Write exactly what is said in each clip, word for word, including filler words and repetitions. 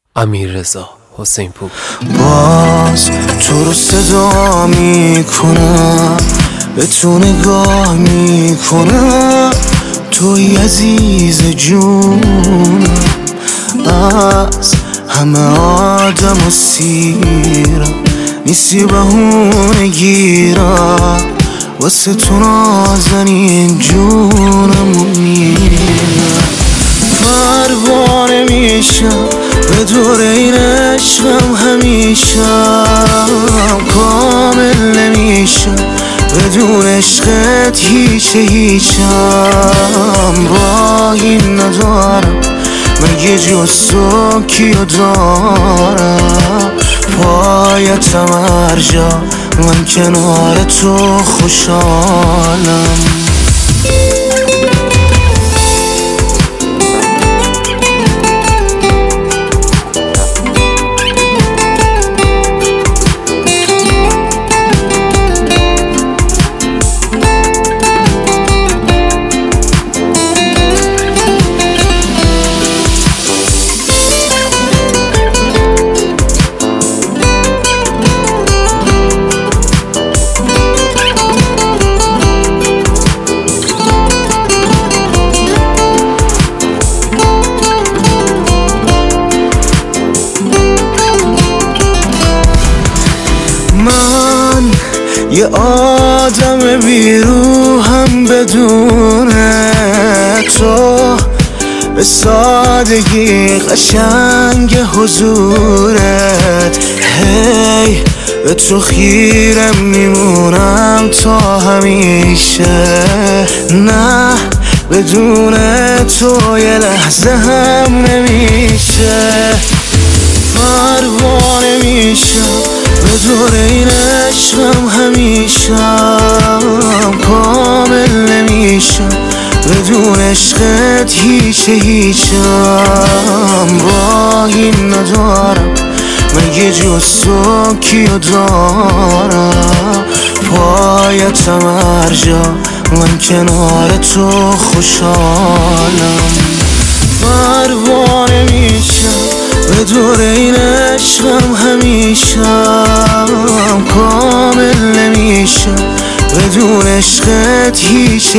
امیررضا حسینپور. باز تو رو صدا میکنم، به تو نگاه میکنم، توی عزیز جون، از همه آدم و سیرم نیستی بهونه گیرم، واسه تو نازنین جونمو میرم، پروانه میشم به دور این عشقم، همیشم کامل نمیشم بدون عشقت، هیچ هیچم راهی ندارم مگه جز تو کیو دارم، پایتم هر جا من کنار تو خوشحالم. من یه آدم بیروحم بدون تو، به سادگی قشنگ حضورت، هی به تو خیرم میمونم تا همیشه، نه بدون تو یه لحظه هم نمیشه، پروانه میشم به دور این عشقم، همیشم کامل نمیشم بدون عشقت، هیچ هیچم راهی ندارم مگه جز تو کیو دارم، پایتم هر جا من کنار تو خوشحالم، پروانه میشم به دور این عشقم، همیشم کامل نمیشم بدون عشقت، هیچ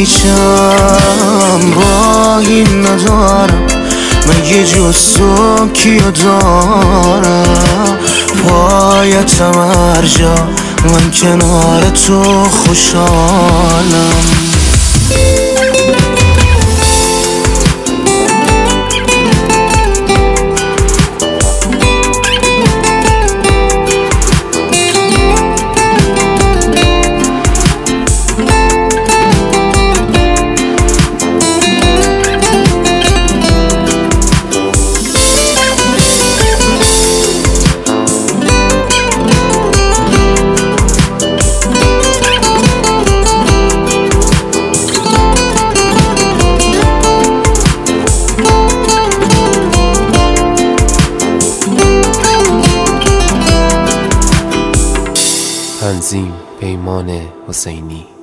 هیچم راهی ندارم مگه جز تو کیو دارم، پایتم هر جا من کنار تو خوشحالم. تنظیم پیمان حسینی.